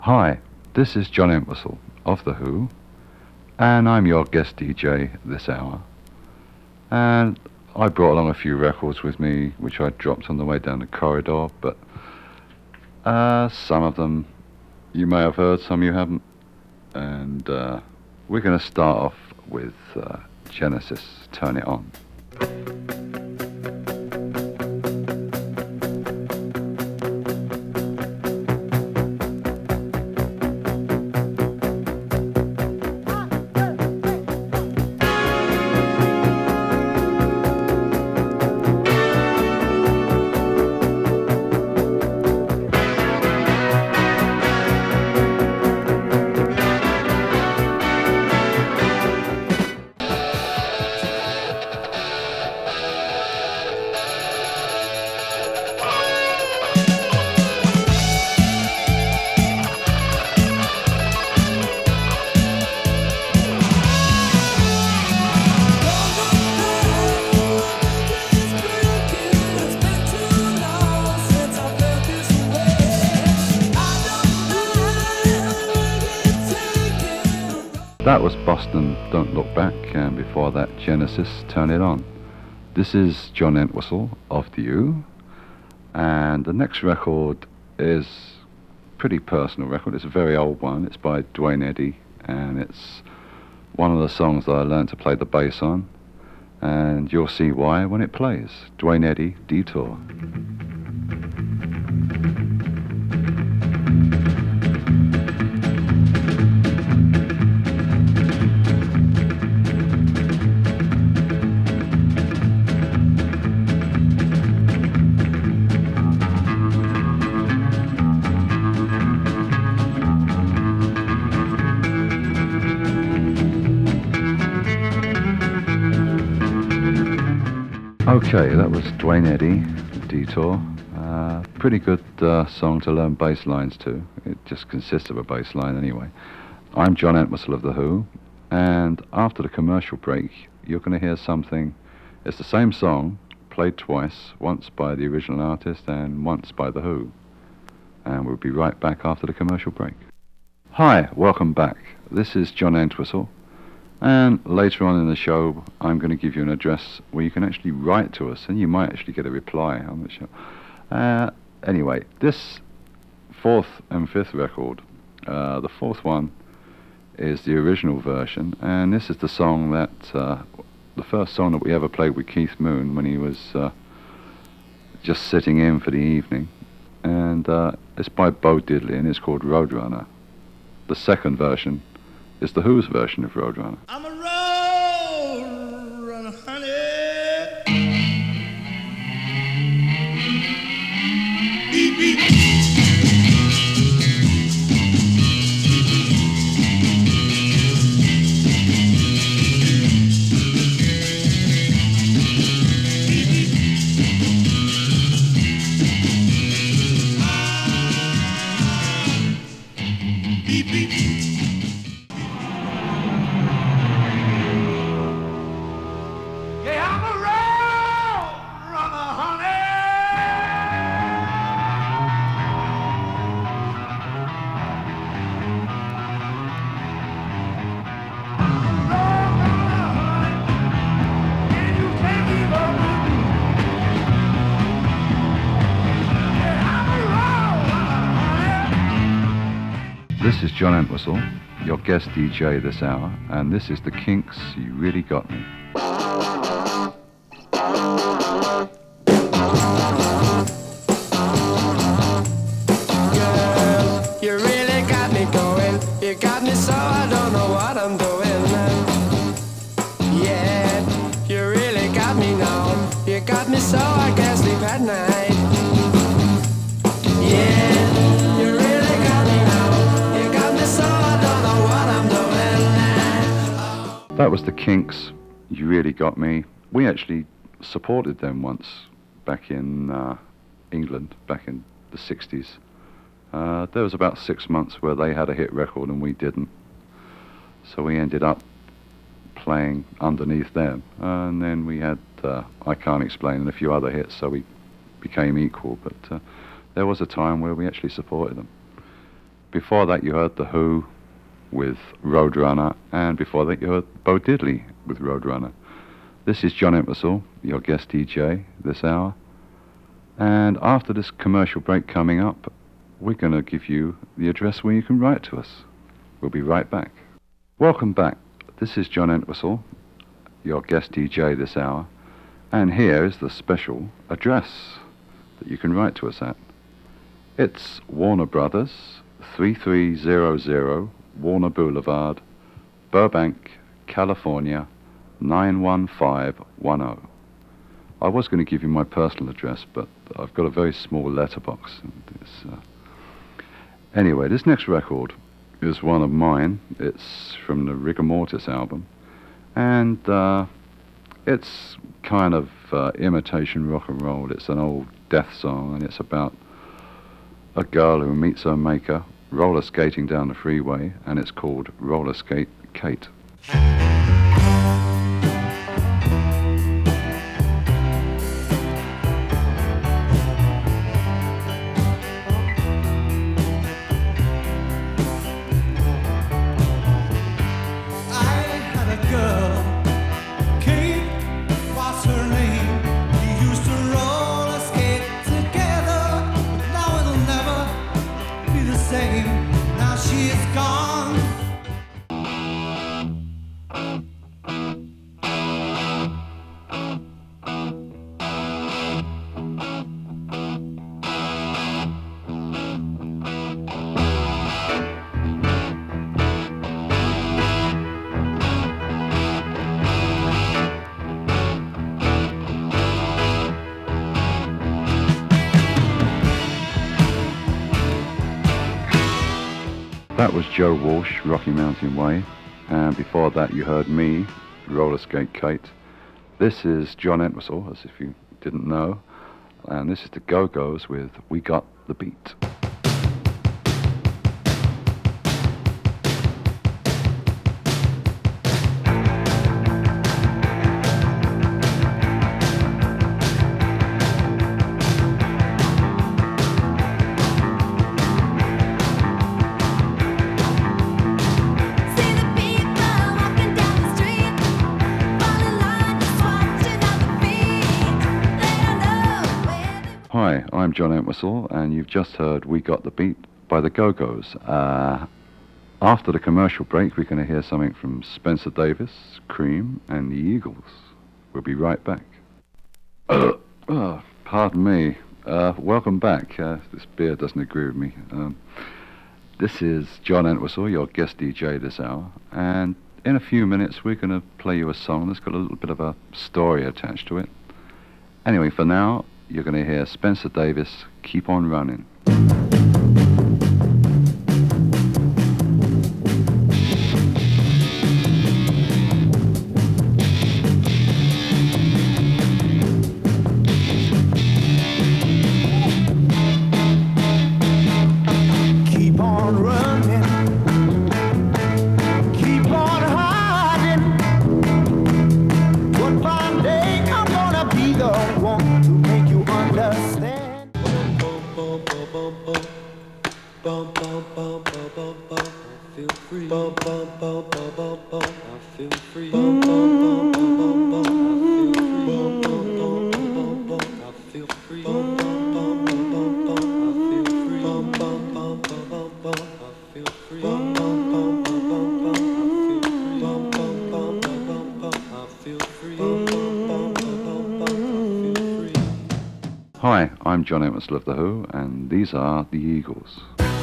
Hi, this is John Entwistle of The Who, and I'm your guest DJ this hour. And I brought along a few records with me, which I dropped on the way down the corridor, but some of them you may have heard, some you haven't. And we're going to start off with Genesis, Turn It On. That was Boston, Don't Look Back, and before that, Genesis, Turn It On. This is John Entwistle of The Who, and the next record is a pretty personal record. It's a very old one. It's by Duane Eddy, and it's one of the songs that I learned to play the bass on, and you'll see why when it plays. Duane Eddy, Detour. Okay, that was Duane Eddy, Detour. Pretty good song to learn bass lines to. It just consists of a bass line anyway. I'm John Entwistle of The Who, and after the commercial break, you're going to hear something. It's the same song, played twice, once by the original artist and once by The Who. And we'll be right back after the commercial break. Hi, welcome back. This is John Entwistle. And later on in the show, I'm going to give you an address where you can actually write to us, and you might actually get a reply on the show. Anyway, this fourth and fifth record, the fourth one is the original version, and this is the song that, the first song that we ever played with Keith Moon when he was just sitting in for the evening. And it's by Bo Diddley, and it's called Roadrunner. The second version is the Who's version of Roadrunner. I'm a road runner, honey. Beep, beep. This is John Entwistle, your guest DJ this hour, and this is the Kinks, You Really Got Me. Girl, you really got me going. You got me so I don't know what I'm doing. Yeah, you really got me now. You got me so I can't sleep at night. Yeah. That was the Kinks, You Really Got Me. We actually supported them once back in England, back in the 60s. There was about 6 months where they had a hit record and we didn't. So we ended up playing underneath them. And then we had I Can't Explain and a few other hits, so we became equal. But there was a time where we actually supported them. Before that you heard The Who with Roadrunner, and before that you heard Bo Diddley with Roadrunner. This is John Entwistle, your guest DJ this hour, and after this commercial break coming up, we're going to give you the address where you can write to us. We'll be right back. Welcome back. This is John Entwistle, your guest DJ this hour, and here is the special address that you can write to us at. It's Warner Brothers, 3300 Warner Boulevard, Burbank, California, 91510. I was going to give you my personal address, but I've got a very small letterbox. Anyway, this next record is one of mine. It's from the Rigor Mortis album, and it's kind of imitation rock and roll. It's an old death song, and it's about a girl who meets her maker roller skating down the freeway, and it's called Roller Skate Kate. That was Joe Walsh, Rocky Mountain Way, and before that you heard me, Roller Skate Kate. This is John Entwistle, as if you didn't know, and this is the Go-Go's with We Got the Beat. Hi, I'm John Entwistle, and you've just heard We Got the Beat by the Go-Go's. After the commercial break, we're going to hear something from Spencer Davis, Cream, and the Eagles. We'll be right back. Pardon me. Welcome back. This beer doesn't agree with me. This is John Entwistle, your guest DJ this hour, and in a few minutes we're going to play you a song that's got a little bit of a story attached to it. Anyway, for now, you're going to hear Spencer Davis, Keep On Running. Keep on running, keep on hiding. One fine day I'm gonna be the one to make you understand. I feel free. I feel free. I feel free. Hi, I'm John Entwistle of The Who, and these are the Eagles.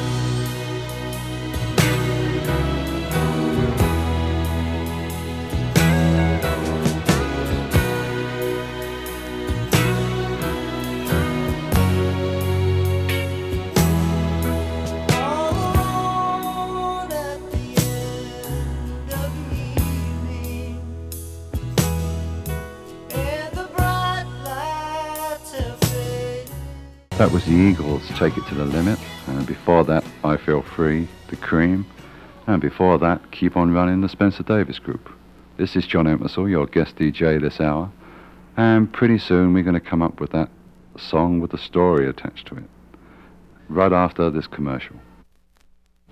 That was the Eagles, Take It to the Limit, and before that, I Feel Free, The Cream, and before that, Keep On Running, the Spencer Davis Group. This is John Entwistle, your guest DJ this hour, and pretty soon we're going to come up with that song with a story attached to it, right after this commercial.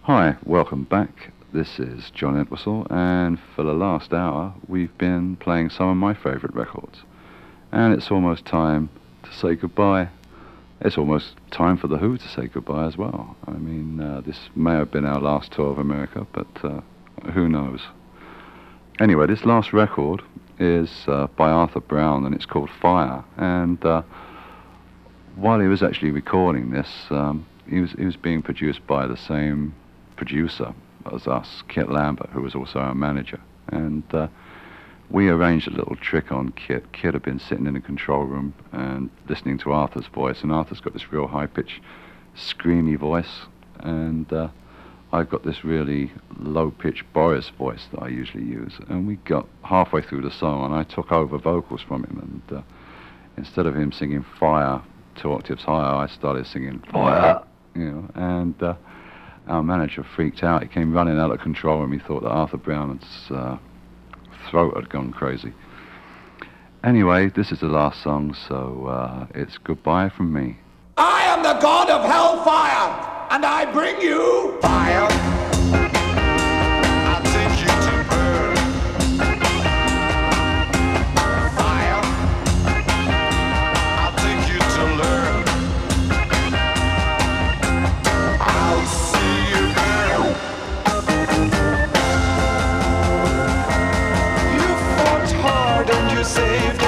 Hi, welcome back. This is John Entwistle, and for the last hour we've been playing some of my favourite records. And it's almost time to say goodbye. It's almost time for The Who to say goodbye as well. I mean, this may have been our last tour of America, but who knows. Anyway, this last record is by Arthur Brown, and it's called Fire. And while he was actually recording this, he was being produced by the same producer as us, Kit Lambert, who was also our manager. And we arranged a little trick on Kit. Kit had been sitting in the control room and listening to Arthur's voice, and Arthur's got this real high-pitched, screamy voice, and I've got this really low-pitched Boris voice that I usually use. And we got halfway through the song, and I took over vocals from him, and instead of him singing Fire 2 octaves higher, I started singing Fire, and our manager freaked out. He came running out of control room. He thought that Arthur Brown's throat had gone crazy. Anyway, this is the last song, so it's goodbye from me. I am the god of hellfire, and I bring you fire. I'll take you to burn. Fire. I'll take you to learn. I'll see you burn. You fought hard and you saved